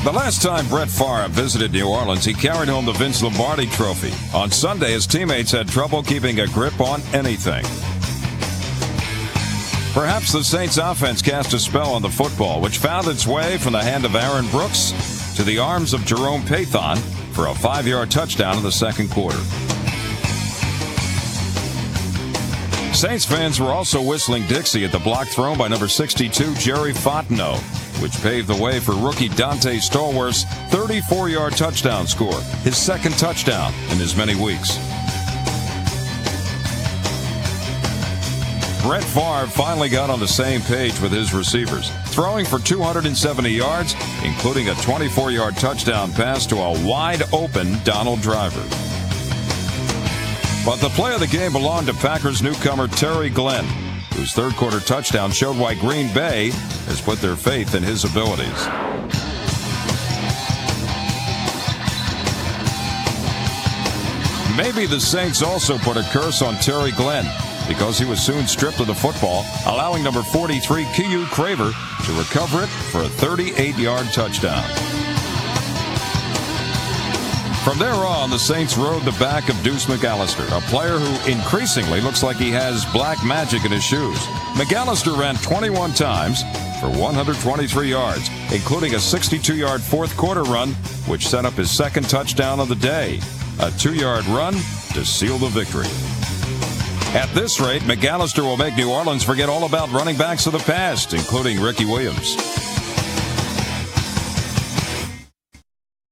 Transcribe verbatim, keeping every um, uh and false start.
The last time Brett Favre visited New Orleans, he carried home the Vince Lombardi Trophy. On Sunday, his teammates had trouble keeping a grip on anything. Perhaps the Saints offense cast a spell on the football, which found its way from the hand of Aaron Brooks to the arms of Jerome Pathon for a five-yard touchdown in the second quarter. Saints fans were also whistling Dixie at the block thrown by number sixty-two, Jerry Fontenot, which paved the way for rookie Dante Stallworth's thirty-four-yard touchdown score, his second touchdown in as many weeks. Brett Favre finally got on the same page with his receivers, throwing for two hundred seventy yards, including a twenty-four-yard touchdown pass to a wide-open Donald Driver. But the play of the game belonged to Packers newcomer Terry Glenn, whose third-quarter touchdown showed why Green Bay has put their faith in his abilities. Maybe the Saints also put a curse on Terry Glenn, because he was soon stripped of the football, allowing number forty-three, Kyu Craver, to recover it for a thirty-eight-yard touchdown. From there on, the Saints rode the back of Deuce McAllister, a player who increasingly looks like he has black magic in his shoes. McAllister ran twenty-one times for one hundred twenty-three yards, including a sixty-two-yard fourth-quarter run, which set up his second touchdown of the day, a two-yard run to seal the victory. At this rate, McAllister will make New Orleans forget all about running backs of the past, including Ricky Williams.